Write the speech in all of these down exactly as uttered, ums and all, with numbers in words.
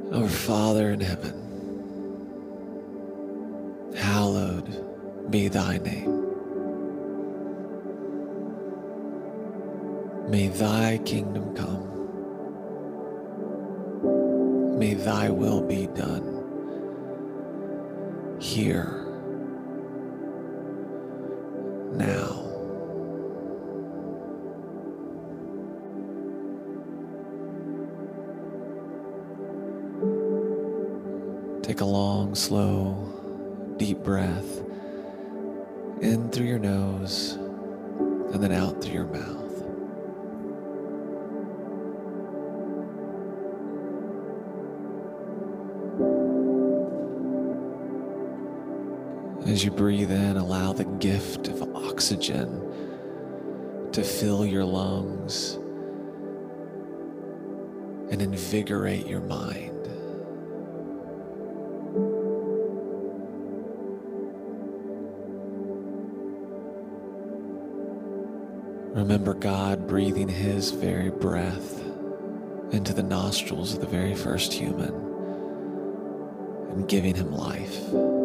Our Father in heaven, hallowed be thy name. May thy kingdom come. May thy will be done here, now. Take a long, slow, deep breath in through your nose and then out through your mouth. As you breathe in, allow the gift of oxygen to fill your lungs and invigorate your mind. Remember God breathing his very breath into the nostrils of the very first human and giving him life.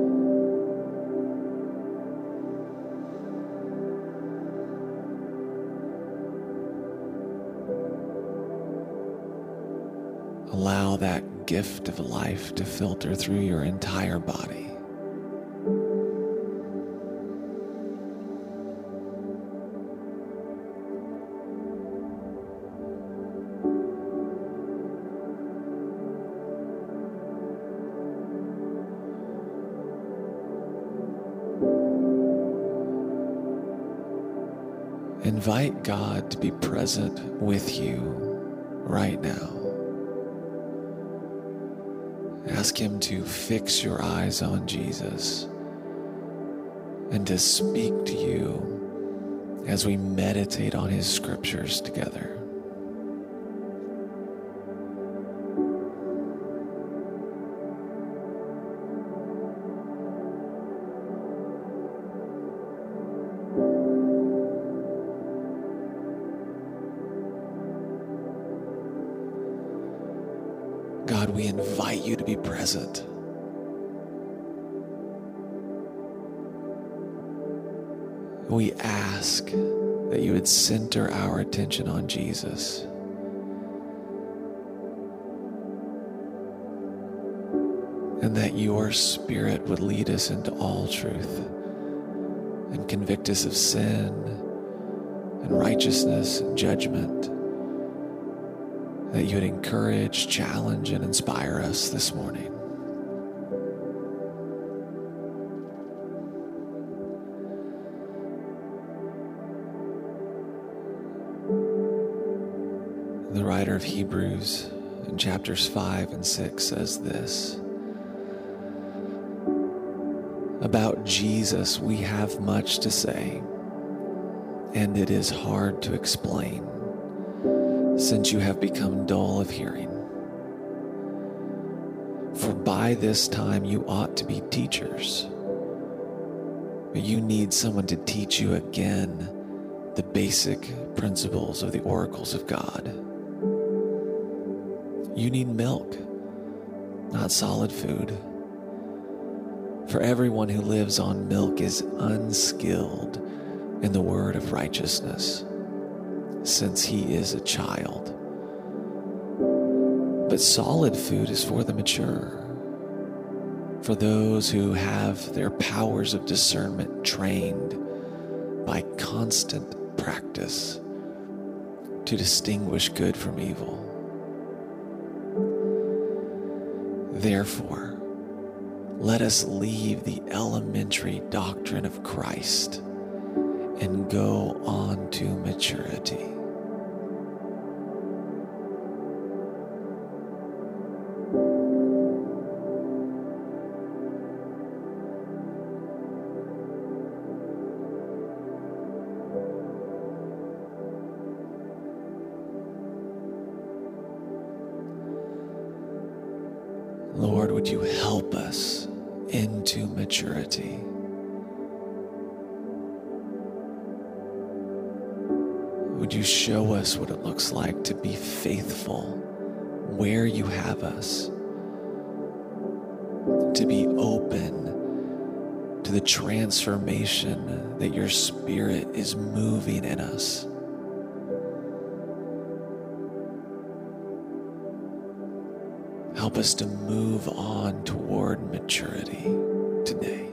Allow that gift of life to filter through your entire body. Invite God to be present with you right now. Ask him to fix your eyes on Jesus and to speak to you as we meditate on his scriptures together. God, we invite you to be present. We ask that you would center our attention on Jesus. And that your Spirit would lead us into all truth and convict us of sin and righteousness and judgment. That you would encourage, challenge, and inspire us this morning. The writer of Hebrews in chapters five and six says this: about Jesus we have much to say, and it is hard to explain, since you have become dull of hearing. For by this time you ought to be teachers, but you need someone to teach you again the basic principles of the oracles of God. You need milk, not solid food. For everyone who lives on milk is unskilled in the word of righteousness, since he is a child. But solid food is for the mature, for those who have their powers of discernment trained by constant practice to distinguish good from evil. Therefore, let us leave the elementary doctrine of Christ and go on to maturity. Lord, would you help us into maturity? Would you show us what it looks like to be faithful where you have us to be open to the transformation that your Spirit is moving in us. Help us to move on toward maturity today.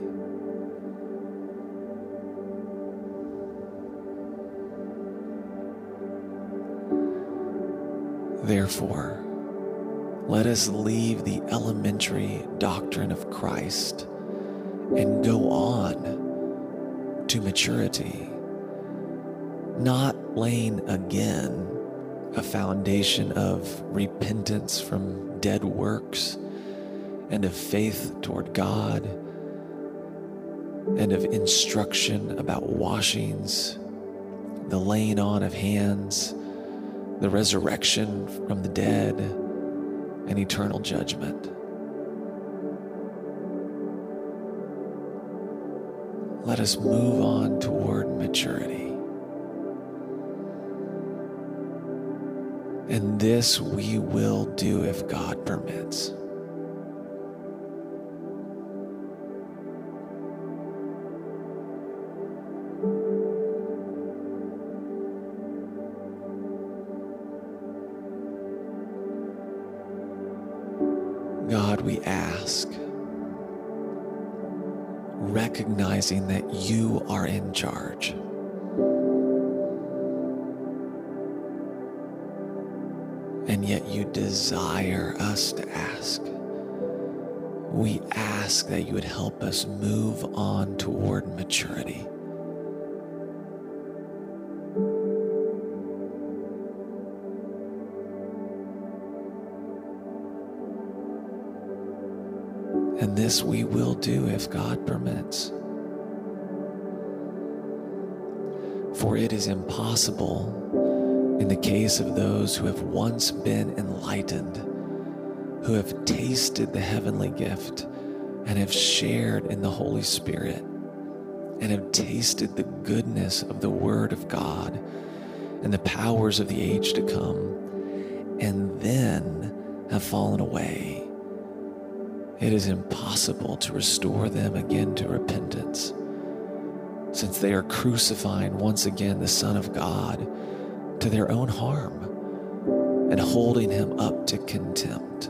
Therefore, let us leave the elementary doctrine of Christ and go on to maturity, not laying again a foundation of repentance from dead works and of faith toward God and of instruction about washings, the laying on of hands, the resurrection from the dead, and eternal judgment. Let us move on toward maturity. And this we will do if God permits. God, we ask, recognizing that you are in charge, and yet you desire us to ask. We ask that you would help us move on toward maturity. And this we will do if God permits. For it is impossible in the case of those who have once been enlightened, who have tasted the heavenly gift and have shared in the Holy Spirit and have tasted the goodness of the Word of God and the powers of the age to come, and then have fallen away. It is impossible to restore them again to repentance, since they are crucifying once again the Son of God to their own harm and holding him up to contempt.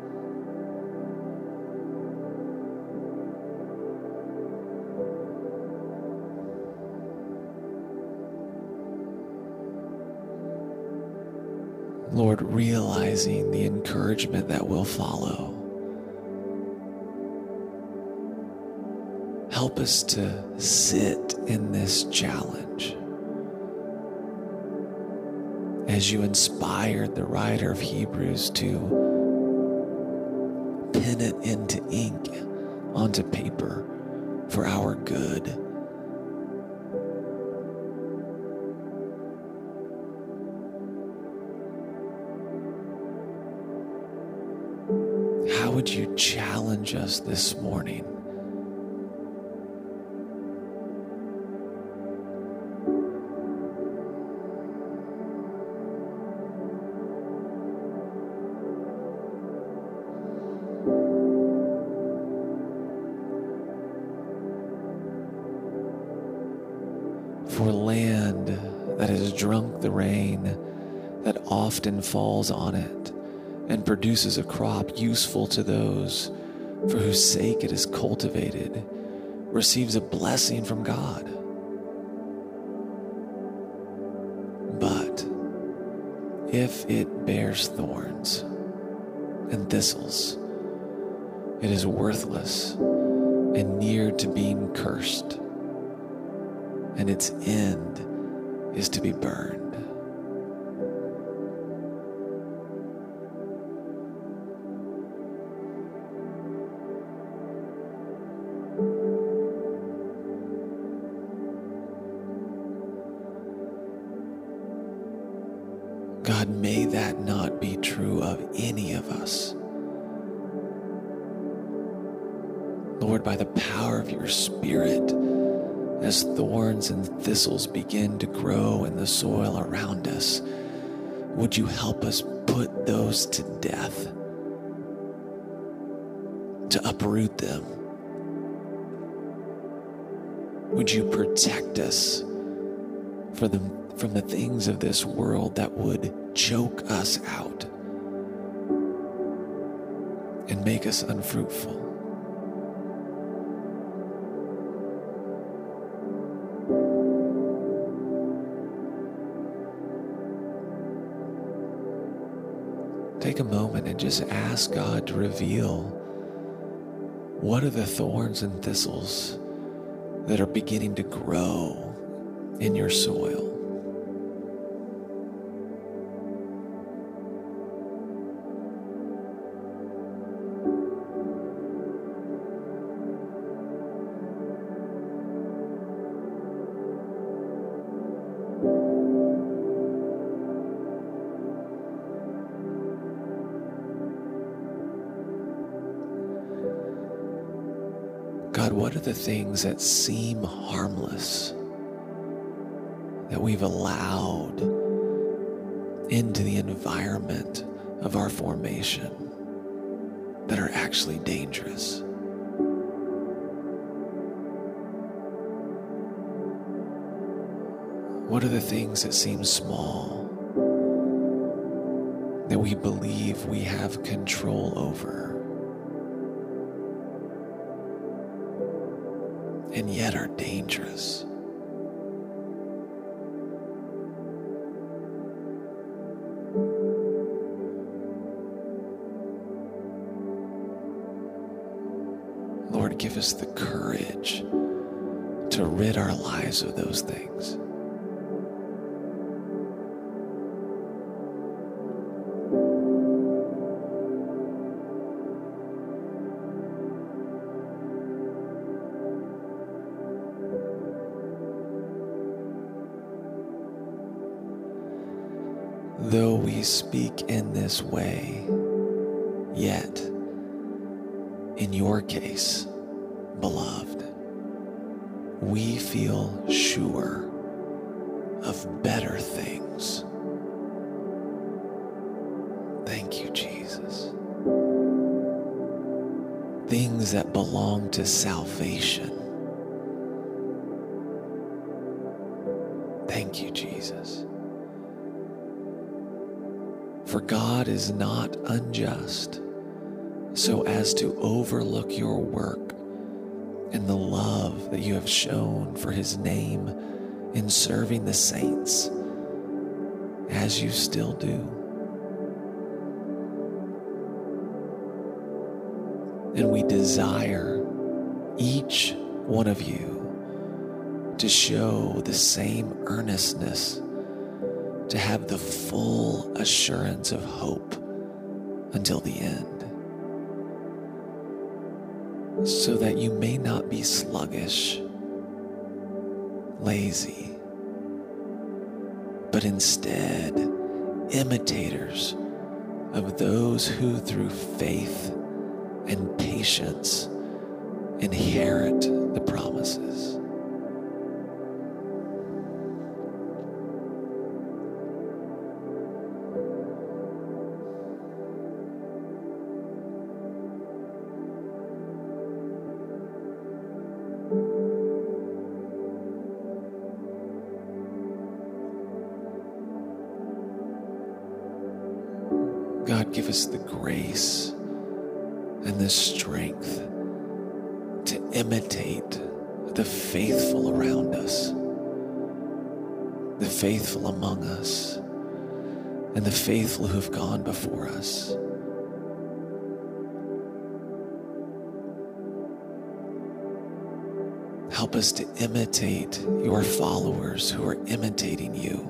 Lord, realizing the encouragement that will follow, help us to sit in this challenge as you inspired the writer of Hebrews to pen it into ink onto paper for our good. How would you challenge us this morning? For land that has drunk the rain that often falls on it and produces a crop useful to those for whose sake it is cultivated, receives a blessing from God. But if it bears thorns and thistles, it is worthless and near to being cursed, and its end is to be burned. God, may that not be true of any of us. Lord, by the power of your Spirit, as thorns and thistles begin to grow in the soil around us, would you help us put those to death, to uproot them. Would you protect us for the, from the things of this world that would choke us out and make us unfruitful? Take a moment and just ask God to reveal what are the thorns and thistles that are beginning to grow in your soil. God, what are the things that seem harmless that we've allowed into the environment of our formation that are actually dangerous? What are the things that seem small that we believe we have control over, and yet are dangerous? Lord, give us the courage to rid our lives of those things. Though we speak in this way, yet, in your case, beloved, we feel sure of better things. Thank you, Jesus. Things that belong to salvation. Thank you, Jesus. For God is not unjust so as to overlook your work and the love that you have shown for his name in serving the saints, as you still do. And we desire each one of you to show the same earnestness, to have the full assurance of hope until the end, so that you may not be sluggish, lazy, but instead imitators of those who through faith and patience inherit the promises. God, give us the grace and the strength to imitate the faithful around us, the faithful among us, and the faithful who have gone before us. Help us to imitate your followers who are imitating you.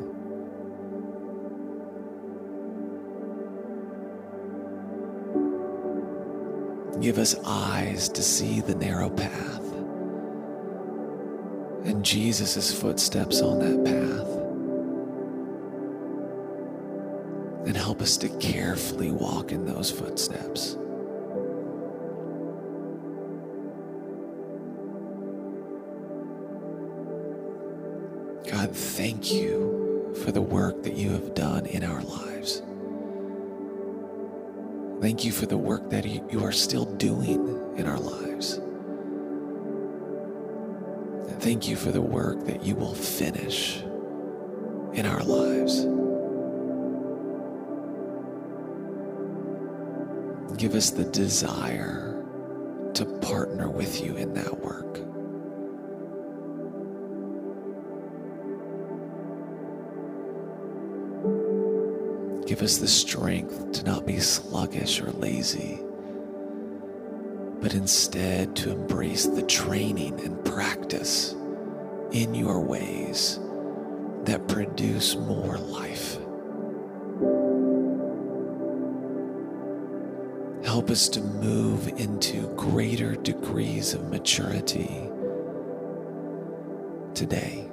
Give us eyes to see the narrow path and Jesus' footsteps on that path. And help us to carefully walk in those footsteps. God, thank you for the work that you have done in our lives. Thank you for the work that you are still doing in our lives. And thank you for the work that you will finish in our lives. Give us the desire to partner with you in that work. Give us the strength to not be sluggish or lazy, but instead to embrace the training and practice in your ways that produce more life. Help us to move into greater degrees of maturity today.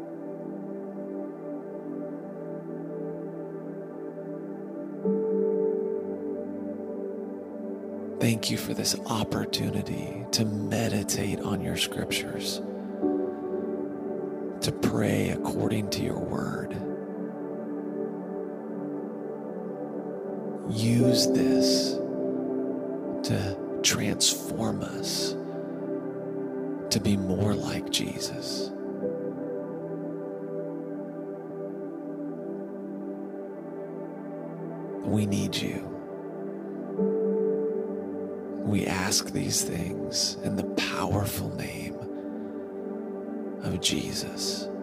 Thank you for this opportunity to meditate on your scriptures, to pray according to your word. Use this to transform us to be more like Jesus. We need you. We ask these things in the powerful name of Jesus.